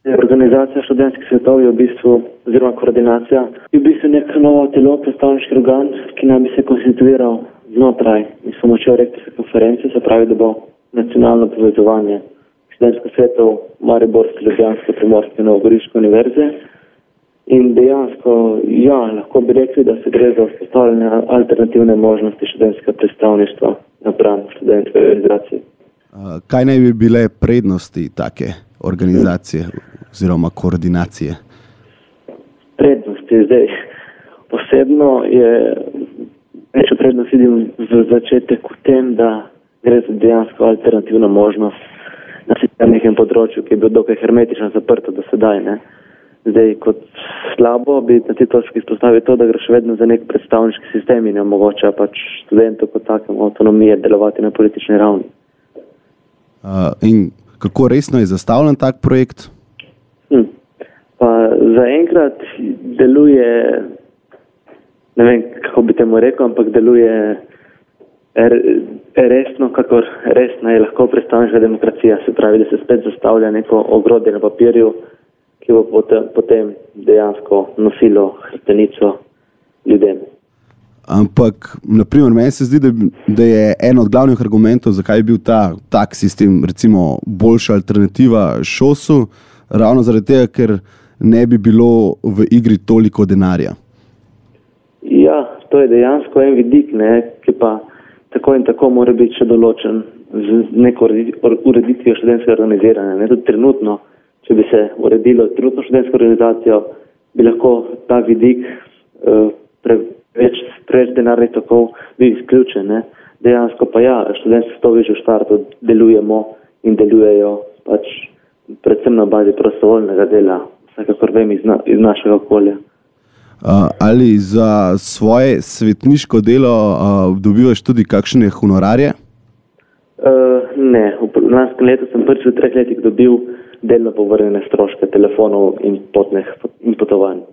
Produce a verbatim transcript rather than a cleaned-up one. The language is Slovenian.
Organizacija študentskih svetov je v bistvu, oziroma koordinacija, je v bistvu nek novo telo, predstavniški organ, ki naj bi se konstituiral znotraj in s pomočjo rektorske konference, se pravi, da bo nacionalno povezovanje študentskih svetov Mariborske, Ljubljanske, Primorske in Novogoriške univerze. In dejansko, ja, lahko bi rekli, da se gre za vzpostavljanje alternativne možnosti študentskega predstavništva napram študentske organizacije. Kaj naj bi bile prednosti take organizacije oziroma koordinacije? Prednosti zdaj. Osebno je večjo prednost vidim v začetek v tem, da gre za dejansko alternativno možnost na nekem področju, ki je bil dokaj hermetično zaprto do sedaj. Ne? Zdaj, kot slabo bi na tej točki izpostavil to, da gre še vedno za nek predstavniški sistem in ne omogoča pač študentov kot takem avtonomije delovati na politični ravni. Uh, in kako resno je zastavljen tak projekt? Hm. Pa zaenkrat deluje, ne vem, kako bi temu rekel, ampak deluje er, resno, kakor resna je lahko predstavniška demokracija. Se pravi, da se spet zastavlja neko ogrodje na papirju, ki bo potem, potem dejansko nosilo hrbtenico ljudem. Ampak, naprimer, meni se zdi, da, da je en od glavnih argumentov, zakaj je bil ta tak sistem, recimo, boljša alternativa ŠOS-u, ravno zaradi tega, ker ne bi bilo v igri toliko denarja. Ja, to je dejansko en vidik, ne, ki pa tako in tako mora biti še določen z neko ureditvijo študentskega organiziranja. Ne, tudi trenutno, če bi se uredilo trenutno študentsko organizacijo, bi lahko ta vidik uh, pre več preč denarnih tokov bi izključen. Ne? Dejansko pa ja, študentski svetovi že v štartu delujemo in delujejo pač predvsem na bazi prostovoljnega dela, vsekakor vem iz, na, iz našega okolja. Uh, ali za svoje svetniško delo uh, dobivaš tudi kakšne honorarje? Uh, ne, v lanskem letu sem prvič v treh letih dobil delno povrnjene stroške telefonov in potnih in potovanj.